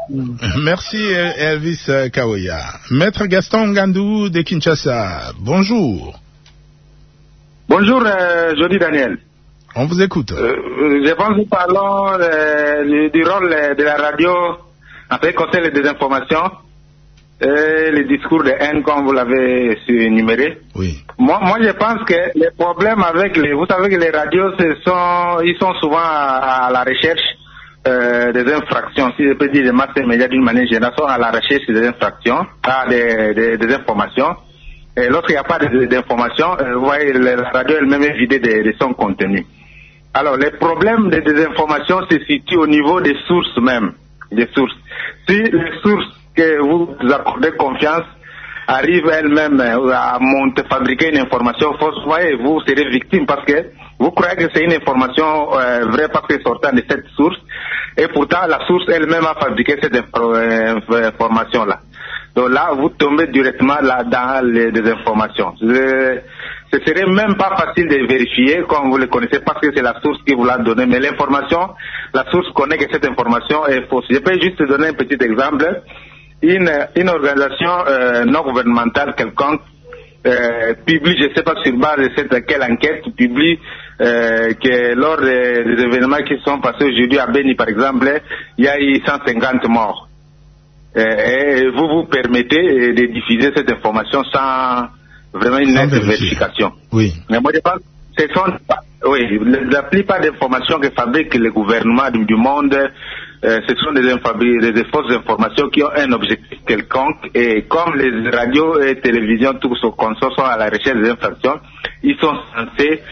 Merci Elvis Kaoya. Maître Gaston Ngandou de Kinshasa, bonjour. Bonjour, Jody Daniel. On vous écoute. Je pense que nous parlons du rôle de la radio en ce qui concerne les désinformations et les discours de haine, comme vous l'avez énuméré. Oui. Moi, je pense que les problèmes avec vous savez que les radios, ils sont souvent à la recherche des infractions, si je peux dire, les masses médias d'une manière générale sont à la recherche des infractions, des informations. Et lorsqu'il n'y a pas d'informations, vous voyez, la radio elle-même est vidée de son contenu. Alors, les problèmes de désinformation se situent au niveau des sources même, des sources. Si les sources que vous accordez confiance arrivent elles-mêmes à fabriquer une information fausse, vous voyez, vous serez victime parce que vous croyez que c'est une information vraie parce que sortant de cette source, et pourtant la source elle-même a fabriqué cette information-là. Donc là, vous tombez directement là dans les désinformations. Ce serait même pas facile de vérifier comme vous le connaissez parce que c'est la source qui vous l'a donné. Mais l'information, la source connaît que cette information est fausse. Je peux juste donner un petit exemple. Une organisation non gouvernementale quelconque publie, je ne sais pas sur base de quelle enquête, publie que lors des événements qui sont passés aujourd'hui à Beni par exemple, il y a eu 150 morts. Et vous vous permettez de diffuser cette information sans vraiment une nette vérification. Oui. Mais moi je pense que ce sont la plupart des informations que fabriquent les gouvernements du monde, ce sont des fausses informations qui ont un objectif quelconque, et comme les radios et télévisions tous sont à la recherche des infractions, ils sont censés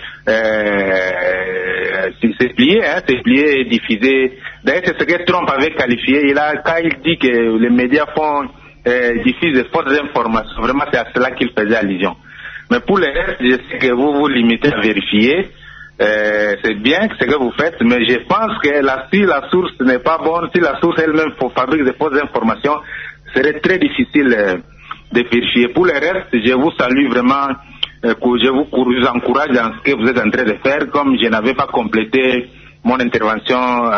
c'est plié et diffusé. D'ailleurs, c'est ce que Trump avait qualifié. Quand il dit que les médias diffusent des fausses informations, vraiment c'est à cela qu'il faisait allusion. Mais pour le reste, je sais que vous vous limitez à vérifier. C'est bien ce que vous faites, mais je pense que si la source n'est pas bonne, si la source elle-même fabrique des fausses informations, ce serait très difficile de vérifier. Pour le reste, je vous salue vraiment. Je vous encourage dans ce que vous êtes en train de faire. Comme je n'avais pas complété mon intervention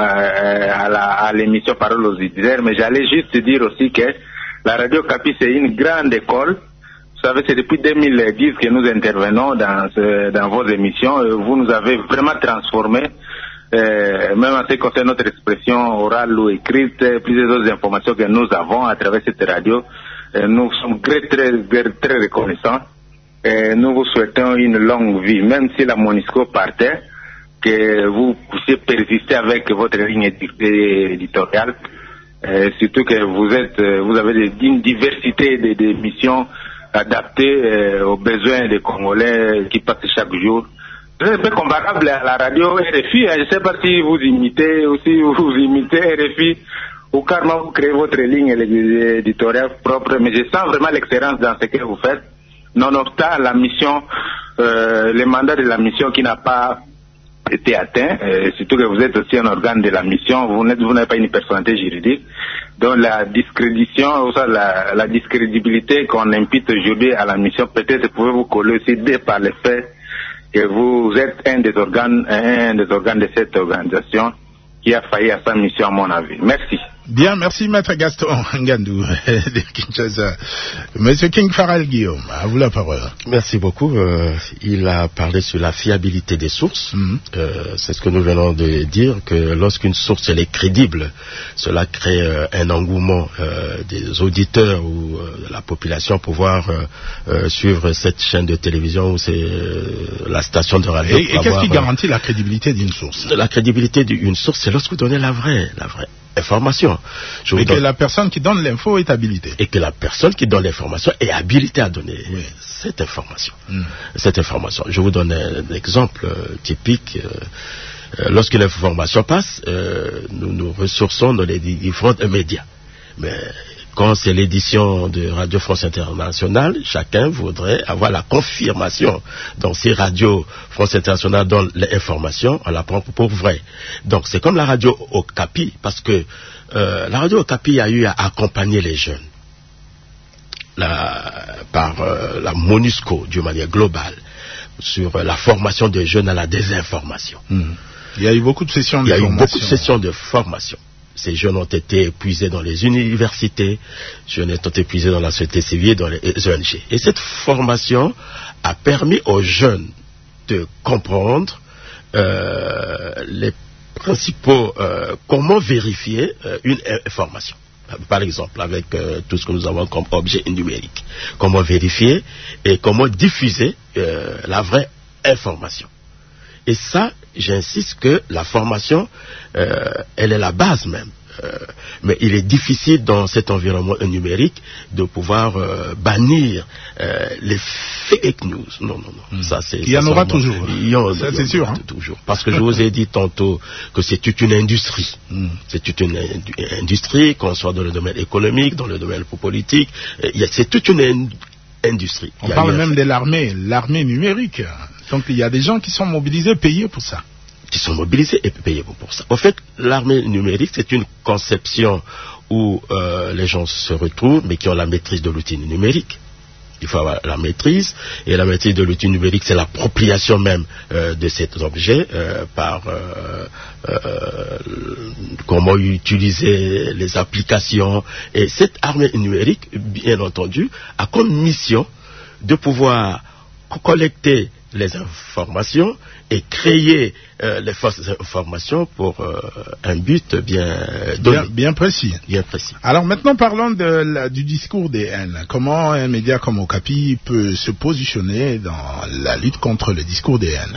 à l'émission Parole aux auditeurs, mais j'allais juste dire aussi que la Radio Okapi c'est une grande école. Vous savez, c'est depuis 2010 que nous intervenons dans vos émissions. Vous nous avez vraiment transformés, même en ce qui concerne notre expression orale ou écrite, plusieurs autres informations que nous avons à travers cette radio. Nous sommes très reconnaissants. Et nous vous souhaitons une longue vie, même si la MONUSCO partait, que vous puissiez persister avec votre ligne éditoriale, surtout que vous avez une diversité d'émissions adaptées aux besoins des Congolais qui passent chaque jour. C'est un peu comparable à la radio RFI, je ne sais pas si vous imitez RFI ou carrément vous créez votre ligne éditoriale propre, mais je sens vraiment l'excellence dans ce que vous faites. Nonobstant la mission, le mandat de la mission qui n'a pas été atteint, surtout que vous êtes aussi un organe de la mission, vous n'êtes pas une personnalité juridique, donc la discrédition, la discrédibilité qu'on impute aujourd'hui à la mission, peut-être pouvez-vous coller aussi dès par le fait que vous êtes un des organes de cette organisation qui a failli à sa mission à mon avis. Merci. Bien, merci Maître Gaston Ngandou de Kinshasa. Monsieur King Farrell Guillaume, à vous la parole. Merci beaucoup. Il a parlé sur la fiabilité des sources. C'est ce que nous venons de dire, que lorsqu'une source elle est crédible, cela crée un engouement des auditeurs ou de la population pour pouvoir suivre cette chaîne de télévision ou la station de radio. Et qu'est-ce qui garantit la crédibilité d'une source? La crédibilité d'une source, c'est lorsque vous donnez la vraie information. Et que la personne qui donne l'info est habilitée. Et que la personne qui donne l'information est habilitée à donner cette information. Cette information. Je vous donne un exemple typique. Lorsque l'information passe, nous nous ressourçons dans les différents médias. Mais quand c'est l'édition de Radio France Internationale, chacun voudrait avoir la confirmation. Donc si Radio France Internationale donne l'information, on la prend pour vrai. Donc c'est comme la Radio Okapi, parce que la Radio Okapi a eu à accompagner les jeunes par la MONUSCO d'une manière globale sur la formation des jeunes à la désinformation. Il y a eu beaucoup de sessions de formation. Il y a eu beaucoup de sessions de formation. Ces jeunes ont été épuisés dans les universités, jeunes ont été épuisés dans la société civile, dans les ONG. Et cette formation a permis aux jeunes de comprendre les principaux, comment vérifier une information. Par exemple, avec tout ce que nous avons comme objet numérique. Comment vérifier et comment diffuser la vraie information. Et ça, j'insiste que la formation, elle est la base même. Mais il est difficile dans cet environnement numérique de pouvoir bannir les fake news. Non. Ça, c'est, il y en aura toujours. Ça, c'est sûr. Toujours. Parce que je vous ai dit tantôt que c'est toute une industrie. C'est toute une industrie, qu'on soit dans le domaine économique, dans le domaine politique. C'est toute une industrie. On parle même de l'armée numérique. Donc il y a des gens qui sont mobilisés, payés pour ça. Qui sont mobilisés et payés pour ça. En fait, l'armée numérique, c'est une conception où les gens se retrouvent, mais qui ont la maîtrise de l'outil numérique. Il faut avoir la maîtrise, et la maîtrise de l'outil numérique, c'est l'appropriation même de cet objet par comment utiliser les applications. Et cette armée numérique, bien entendu, a comme mission de pouvoir collecter les informations et créer les fausses informations pour un but bien précis. Alors maintenant parlons du discours des haines. Comment un média comme Okapi peut se positionner dans la lutte contre le discours des haines?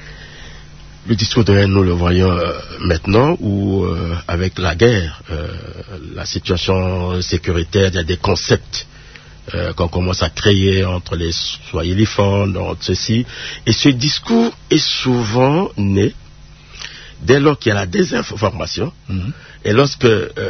Le discours de haine, nous le voyons maintenant où avec la guerre, la situation sécuritaire, il y a des concepts qu'on commence à créer entre les swahiliphones, entre ceci. Et ce discours est souvent né dès lors qu'il y a la désinformation. Et lorsque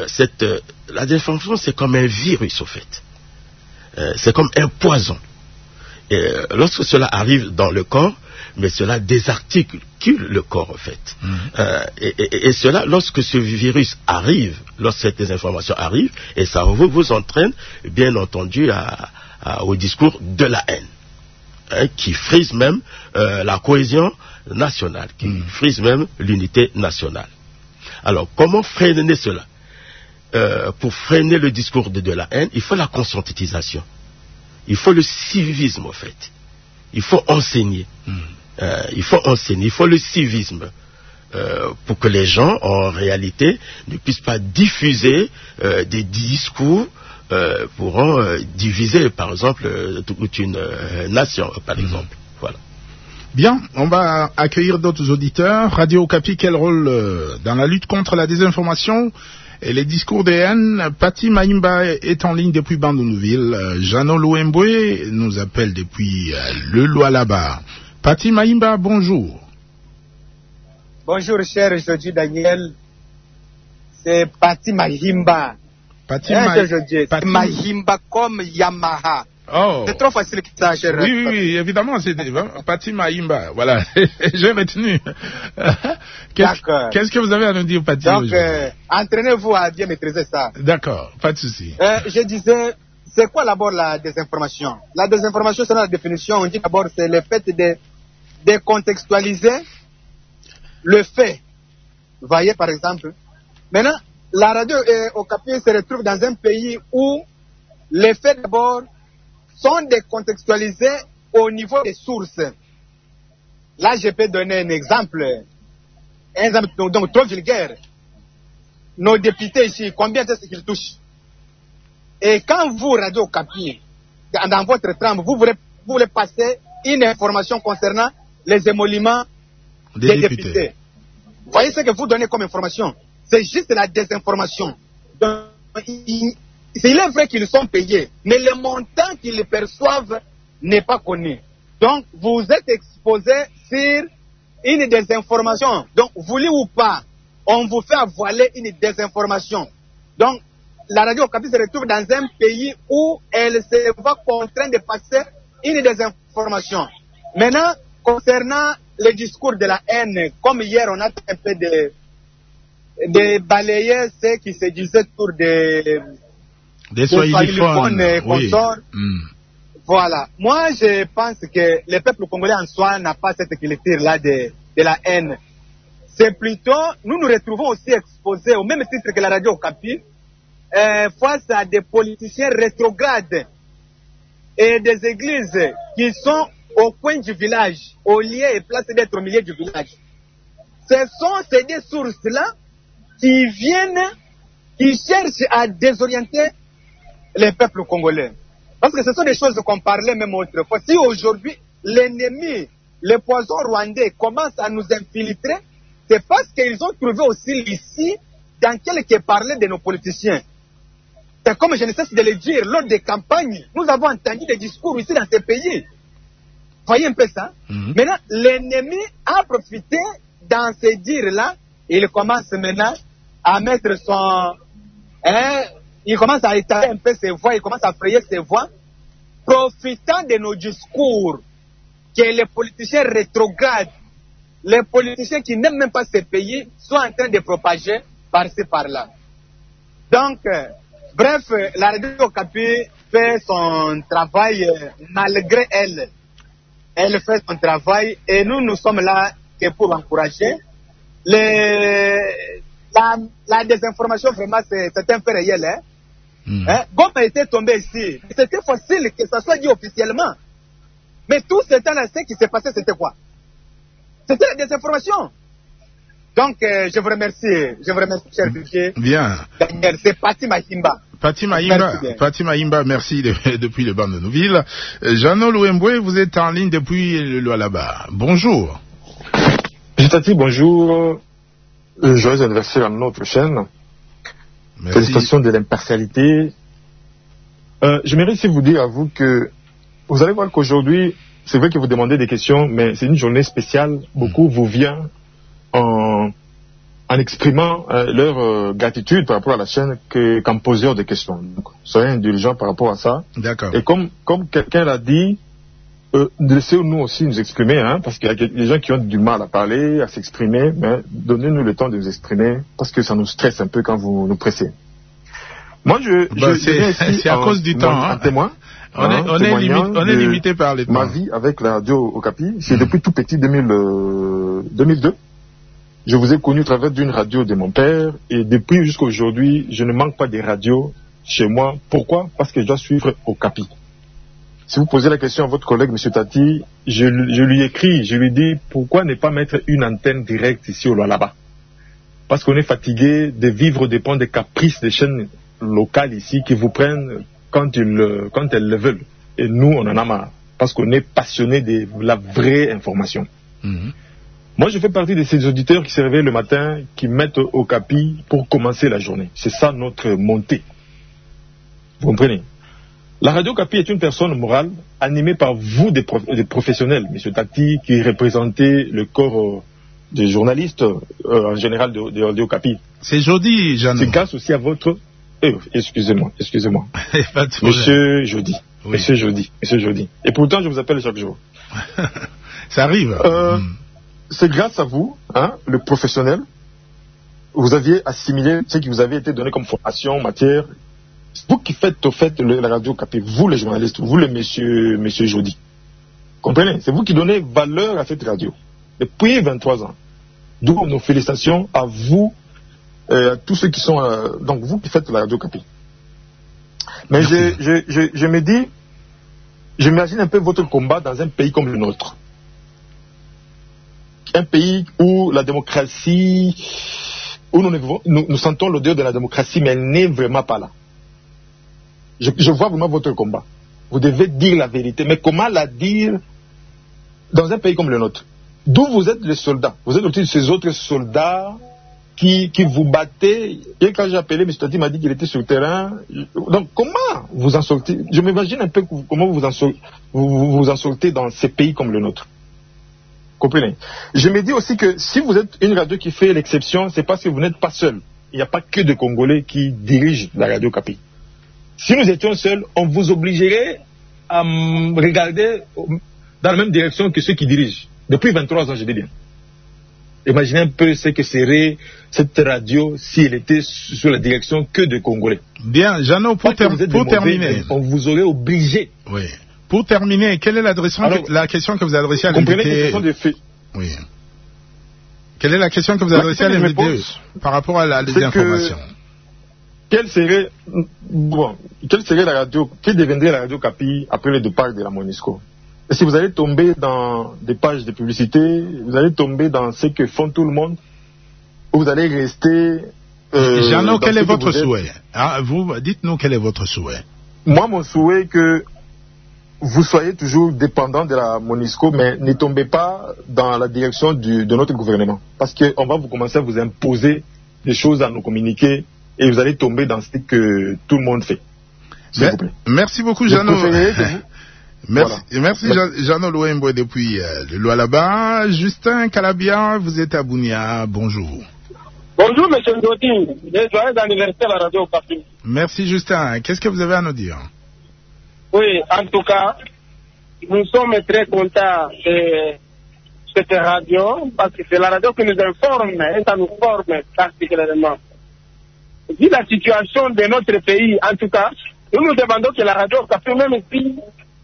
la désinformation, c'est comme un virus, au fait. C'est comme un poison. Et lorsque cela arrive dans le corps, mais cela désarticule le corps, en fait. Et cela, lorsque ce virus arrive, lorsque cette désinformation arrive, et ça vous entraîne, bien entendu, au discours de la haine, qui frise même la cohésion nationale, qui frise même l'unité nationale. Alors, comment freiner cela? Pour freiner le discours de la haine, il faut la conscientisation. Il faut le civisme, en fait. Il faut enseigner. Il faut le civisme pour que les gens, en réalité, ne puissent pas diffuser des discours pourront diviser, par exemple, toute une nation, par exemple. Voilà. Bien, on va accueillir d'autres auditeurs. Radio Okapi, quel rôle dans la lutte contre la désinformation et les discours des haines? Pati Maïmba est en ligne depuis Bandounouville. Jeannot Louemboué nous appelle depuis le Lualaba. Pati Maïmba, bonjour. Bonjour, cher Jody Daniel. C'est Pati Maïmba. Mahimba comme Yamaha. Oh. C'est trop facile que ça, cher. Oui, évidemment, c'est Pati Mahimba. Voilà, j'ai retenu. Qu'est-ce que vous avez à nous dire, Pati? Donc, entraînez-vous à bien maîtriser ça. D'accord, pas de souci. Je disais, c'est quoi d'abord la désinformation? La désinformation, selon la définition, on dit d'abord c'est le fait de décontextualiser le fait. Vous voyez, par exemple. Maintenant, la radio Okapi se retrouve dans un pays où les faits d'abord sont décontextualisés au niveau des sources. Là, je peux donner un exemple donc trop vulgaire. Nos députés ici, combien est-ce qu'ils touchent? Et quand vous, Radio Okapi, dans votre trame, vous voulez passer une information concernant les émoluments des députés. Vous voyez ce que vous donnez comme information? C'est juste la désinformation. Donc, il est vrai qu'ils sont payés, mais le montant qu'ils perçoivent n'est pas connu. Donc, vous êtes exposé sur une désinformation. Donc, voulu ou pas, on vous fait avaler une désinformation. Donc, la radio Okapi se retrouve dans un pays où elle se voit contrainte de passer une désinformation. Maintenant, concernant le discours de la haine, comme hier, on a un peu de balayer ce qui se disait autour des swahiliphones et consorts. Voilà. Moi, je pense que le peuple congolais en soi n'a pas cette culture-là de la haine. C'est plutôt, nous nous retrouvons aussi exposé au même titre que la radio Okapi face à des politiciens rétrogrades et des églises qui sont au coin du village, au lieu et place d'être au milieu du village. Ce sont ces deux sources-là qui viennent, qui cherchent à désorienter les peuples congolais. Parce que ce sont des choses qu'on parlait même autrefois. Si aujourd'hui, l'ennemi, le poison rwandais commence à nous infiltrer, c'est parce qu'ils ont trouvé aussi ici, dans quelques parlaient de nos politiciens. C'est comme je ne cesse de le dire, lors des campagnes, nous avons entendu des discours ici dans ces pays. Voyez un peu ça. Maintenant, l'ennemi a profité dans ces dires-là. Il commence maintenant à mettre son... il commence à étaler un peu ses voix, il commence à frayer ses voix, profitant de nos discours que les politiciens rétrogrades, les politiciens qui n'aiment même pas ces pays, sont en train de propager par-ci, par-là. Donc, bref, la radio Okapi fait son travail malgré elle. Elle fait son travail et nous sommes là que pour encourager. La désinformation, vraiment, c'est un fait réel. Gomme était tombé ici. C'était facile que ça soit dit officiellement. Mais tout ce temps-là, ce qui s'est passé, c'était quoi? C'était la désinformation. Donc, je vous remercie, cher Duché. Bien. Daniel, c'est Pati Mahimba. Pati Mahimba, merci depuis le banc de Nouville. Jeannot Louemboué, vous êtes en ligne depuis le Lualaba. Bonjour. Tati, bonjour. Joyeux anniversaire à notre chaîne. Merci. Félicitations de l'impartialité. J'aimerais aussi vous dire à vous que vous allez voir qu'aujourd'hui, c'est vrai que vous demandez des questions, mais c'est une journée spéciale. Beaucoup vous viennent en exprimant leur gratitude par rapport à la chaîne qu'en poseur de questions. Donc, soyez indulgents par rapport à ça. D'accord. Et comme quelqu'un l'a dit, laissez-nous aussi nous exprimer, parce qu'il y a des gens qui ont du mal à parler, à s'exprimer, mais donnez-nous le temps de nous exprimer, parce que ça nous stresse un peu quand vous nous pressez. Moi, c'est à cause du temps. Un témoin. On est limité par les temps. Ma vie avec la radio Okapi, c'est depuis tout petit 2002. Je vous ai connu à travers d'une radio de mon père, et depuis jusqu'à aujourd'hui, je ne manque pas de radio chez moi. Pourquoi? Parce que je dois suivre Okapi. Si vous posez la question à votre collègue, M. Tati, je lui écris, je lui dis pourquoi ne pas mettre une antenne directe ici au Lualaba? Parce qu'on est fatigué de vivre dépend des caprices des chaînes locales ici qui vous prennent quand elles le veulent. Et nous, on en a marre. Parce qu'on est passionné de la vraie information. Moi, je fais partie de ces auditeurs qui se réveillent le matin, qui mettent Okapi pour commencer la journée. C'est ça notre montée. Vous comprenez? La radio Okapi est une personne morale animée par vous, des professionnels. M. Tati, qui représentez le corps des journalistes en général de Radio Okapi. C'est Jody, Jeannot. C'est grâce aussi à votre... excusez-moi. Monsieur Jody. Oui. Monsieur Jody. Et pourtant, je vous appelle chaque jour. Ça arrive. C'est grâce à vous, le professionnel, vous aviez assimilé ce qui vous avait été donné comme formation, matière. C'est vous qui faites la radio Okapi, vous les journalistes, vous le monsieur Jody. Comprenez? C'est vous qui donnez valeur à cette radio. Depuis 23 ans. D'où nos félicitations à vous, à tous ceux qui sont... donc vous qui faites la radio Okapi. Mais je me dis, j'imagine un peu votre combat dans un pays comme le nôtre. Un pays où la démocratie, où nous sentons l'odeur de la démocratie, mais elle n'est vraiment pas là. Je vois vraiment votre combat. Vous devez dire la vérité. Mais comment la dire dans un pays comme le nôtre? D'où vous êtes les soldats. Vous êtes aussi de ces autres soldats qui vous battaient. Et quand j'ai appelé, M. Tati m'a dit qu'il était sur le terrain. Donc comment vous en sortez? Je m'imagine un peu comment vous en sortez dans ces pays comme le nôtre. Comprenez? Je me dis aussi que si vous êtes une radio qui fait l'exception, c'est parce que vous n'êtes pas seul. Il n'y a pas que des Congolais qui dirigent la radio Okapi. Si nous étions seuls, on vous obligerait à regarder dans la même direction que ceux qui dirigent. Depuis 23 ans, je dis bien. Imaginez un peu ce que serait cette radio si elle était sous la direction que de Congolais. Bien, Jeannot, pour terminer. On vous aurait obligé. Oui. Pour terminer, quelle est la question que vous adressez à l'invité? Comprenez que ce sont des faits. Oui. Quelle est la question que vous adressez à l'MD par rapport à la désinformation? Quelle serait la radio, que deviendrait la radio Okapi après le départ de la Monisco? Et si vous allez tomber dans des pages de publicité, vous allez tomber dans ce que font tout le monde, ou vous allez rester... Jeannot, quel est votre souhait? Vous, dites-nous quel est votre souhait. Moi, mon souhait est que vous soyez toujours dépendant de la Monisco, mais ne tombez pas dans la direction de notre gouvernement. Parce qu'on va vous commencer à vous imposer des choses à nous communiquer, et vous allez tomber dans ce que tout le monde fait. S'il vous plaît. Merci beaucoup, Jeannot. Merci Jeannot Louembo depuis le Lualaba. Justin Calabia, vous êtes à Bunia. Bonjour. Bonjour, monsieur Ndoti. Joyeux anniversaire à la radio Okapi. Merci, Justin. Qu'est-ce que vous avez à nous dire? Oui, en tout cas, nous sommes très contents de cette radio parce que c'est la radio qui nous informe et ça nous forme particulièrement. Vu la situation de notre pays, en tout cas, nous nous demandons que la radio Okapi, même si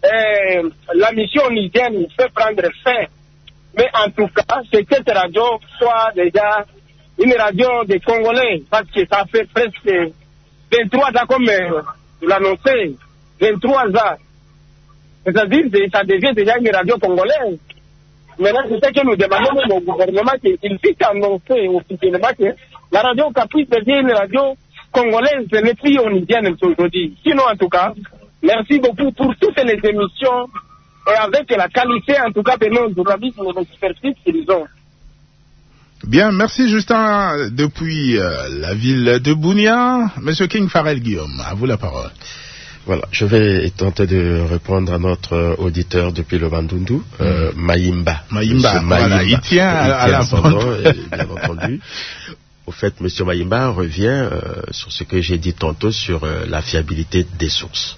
la mission onusienne peut prendre fin, mais en tout cas, c'est que cette radio soit déjà une radio des Congolais, parce que ça fait presque 23 ans, comme vous l'annoncez, 23 ans. C'est-à-dire que ça devient déjà une radio congolaise. Maintenant, c'est ce que nous demandons au gouvernement qu'il puisse annoncer officiellement que la radio Okapi devient une radio congolaise, ce n'est plus onusienne aujourd'hui. Sinon, en tout cas, merci beaucoup pour toutes les émissions et avec la qualité, en tout cas, de nos journalistes et de l'expertise qu'ils ont. Bien, merci Justin depuis la ville de Bunia. Monsieur King Farrell Guillaume, à vous la parole. Voilà, je vais tenter de répondre à notre auditeur depuis le Bandundu, Mayimba. Voilà, il tient à la bonne. Bien entendu. Au fait, monsieur Mayimba revient sur ce que j'ai dit tantôt sur la fiabilité des sources.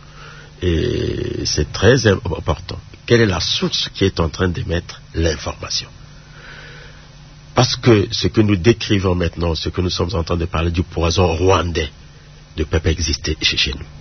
Et c'est très important. Quelle est la source qui est en train d'émettre l'information? Parce que ce que nous décrivons maintenant, ce que nous sommes en train de parler du poison rwandais, ne peut pas exister chez nous.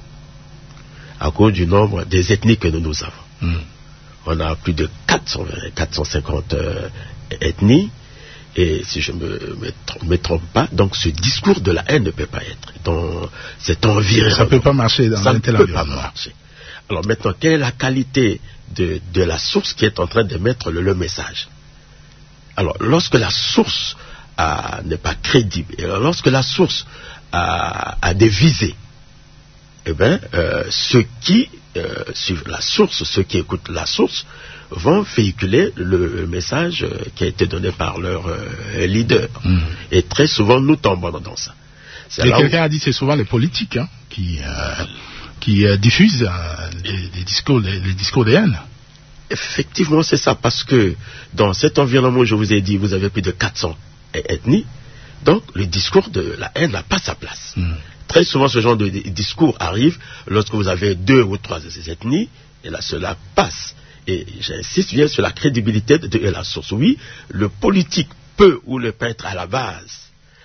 À cause du nombre des ethnies que nous avons. On a plus de 450 ethnies. Et si je me trompe pas, donc ce discours de la haine ne peut pas être dans cet environnement. Ça ne peut pas marcher dans un tel environnement. Alors maintenant, quelle est la qualité de la source qui est en train d'émettre le message? Alors, lorsque la source n'est pas crédible, et lorsque la source a des visées, eh bien, ceux qui suivent la source, ceux qui écoutent la source, vont véhiculer le message qui a été donné par leur leader. Et très souvent, nous tombons dans ça. Et quelqu'un a dit que c'est souvent les politiques qui diffusent les discours de haine. Effectivement, c'est ça, parce que dans cet environnement, je vous ai dit, vous avez plus de 400 ethnies, donc le discours de la haine n'a pas sa place. Très souvent, ce genre de discours arrive lorsque vous avez 2 ou 3 de ces ethnies, et là, cela passe. Et j'insiste bien sur la crédibilité de la source. Oui, le politique peut ou ne peut être à la base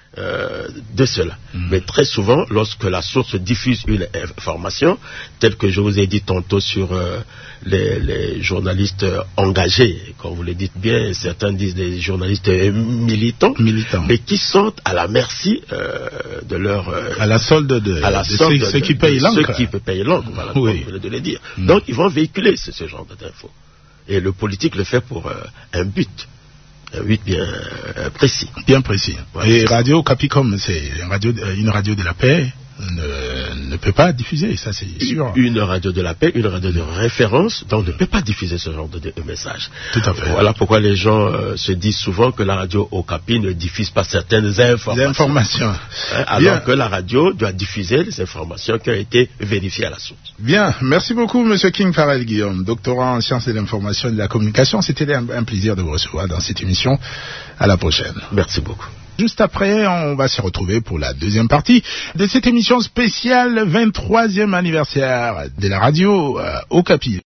de cela. Mais très souvent, lorsque la source diffuse une information, telle que je vous ai dit tantôt sur les journalistes engagés, comme vous le dites bien, certains disent des journalistes militants, mais qui sont à la merci de leur... à la solde de ceux qui payent l'encre. Ceux qui payent l'encre, voilà, comme vous venez de le dire. Donc, ils vont véhiculer ce genre d'infos. Et le politique le fait pour un but. Oui, bien précis. Bien précis. Voilà. Et Radio Okapi, comme c'est une radio de la paix, ne peut pas diffuser, ça c'est sûr. Une radio de la paix, une radio de référence, donc ne peut pas diffuser ce genre de message. Tout à fait. Voilà pourquoi les gens se disent souvent que la radio Okapi ne diffuse pas certaines informations. Alors que la radio doit diffuser les informations qui ont été vérifiées à la source. Bien, merci beaucoup Monsieur King Farrell Guillaume, doctorant en sciences de l'information et de la communication. C'était un plaisir de vous recevoir dans cette émission. À la prochaine. Merci beaucoup. Juste après, on va se retrouver pour la deuxième partie de cette émission spéciale 23e anniversaire de la radio Okapi.